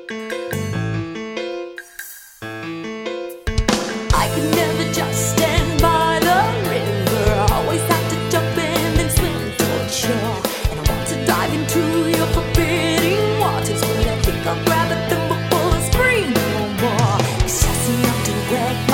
I could never just stand by the river. Always have to jump in and swim for sure. And I want to dive into your forbidding waters, but I think I'll grab a thimble full and scream no more. It's just enough to wreck